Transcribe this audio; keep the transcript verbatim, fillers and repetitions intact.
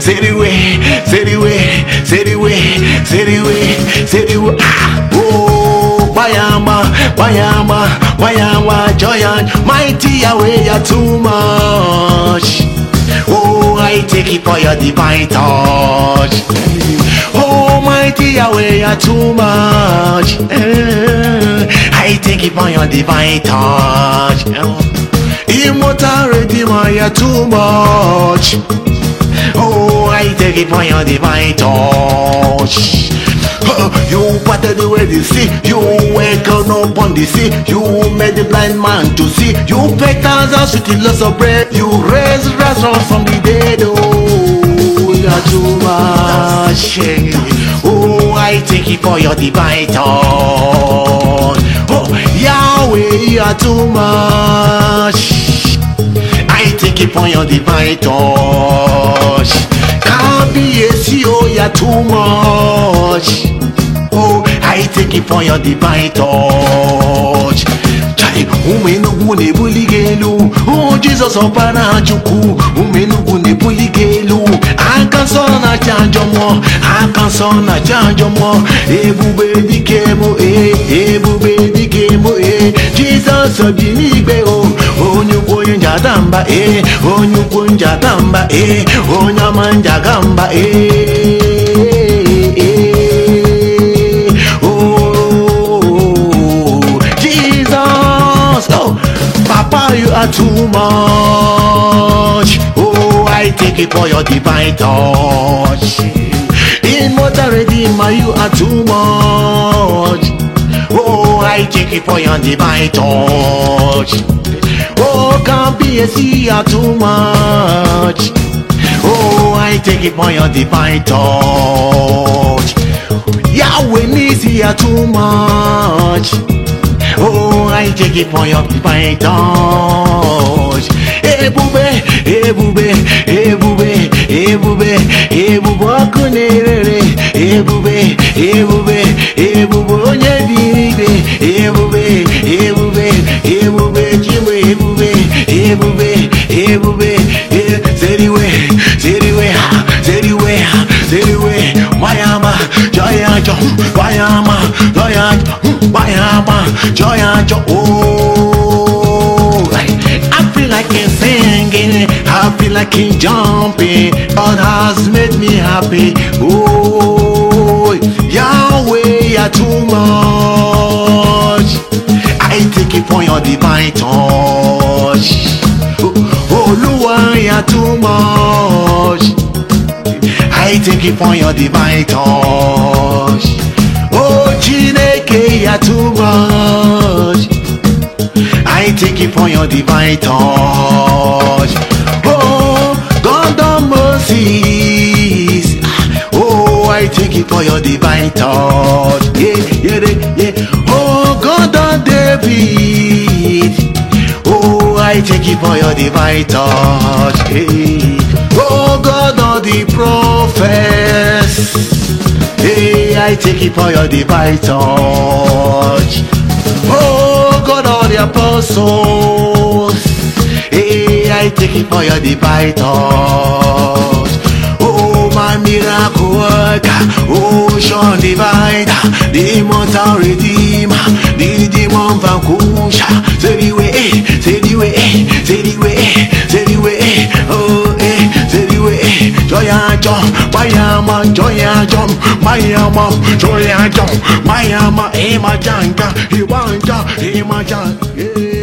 say the way, say the way, say the way, say the way, say the way. Ah, oh, Bayama, Bayama, Bayama, Giant, mighty Yahweh, you're too much. Oh, I take it for your divine touch. Oh, mighty Yahweh, you're too much. I take it for your divine touch. Immortal Redeemer, you're too much. Oh, I take it for your divine touch. You parted the way the sea, you wake up on the sea, you made the blind man to see, you fed thousands with the loaves of bread, you raised Lazarus from the dead. Oh, you're too much. Oh, I take it for your divine touch. Oh, Yahweh, you're too much. I take it for your divine touch. Can't be a C E O, you're too much. Oh, I take it for your divine touch. Chai, umenugu ne buligelu. Oh, Jesus opana chuku. Umenugu ne buligelu. Akansona chanjo mo, akansona chanjo mo. Ebube dikemo, eh, ebube dikemo, eh. Jesus obinigbe o. Onyukwo njadamba, eh, onyukwo njadamba, eh, onyamanja gamba, eh. You are too much. Oh, I take it for your divine touch. Immortal Redeemer, you are too much. Oh, I take it for your divine touch. Oh, can't be a sea, you are too much. Oh, I take it for your divine touch. Yahweh needs you are too much. Oh, I take it for your divine touch. Ebube, ebube, ebube, ebube, ebube, kunere, ebube, ebube, ebube, onyedibe, ebube, ebube, ebube, chimwe, ebube, ebube, ebube, zeriwe, zeriwe, zeriwe, zeriwe, Bayama, Giant, Bayama, Giant, Bayama, Giant. Oh, I feel like I'm singing, I feel like I'm jumping. God has made me happy. Oh, Yahweh, you're too much. I take it for your divine touch. Oh, Lord, you're too much. I take it for your divine touch. Oh, Chineke, you're too much. I take it for your divine touch. Oh, God of mercies. Oh, I take it for your divine touch. Yeah, yeah, yeah. Oh, God of David. Oh, I take it for your divine touch. Hey. Oh, God of the prophets. Hey, I take it for your divine touch. Oh, God of the apostles. Hey, I take it for your divine touch. Oh, my miracle worker. Oh, Sean divider. The immortal redeemer. The demon vanquisher. Say the way, say the way, say the way, say the way. Oh, eh, say the way. Joya jump, Bayama, Joya jump, Bayama, Joya jump, Bayama, Ema Janga, Iwanja, Ema Janga.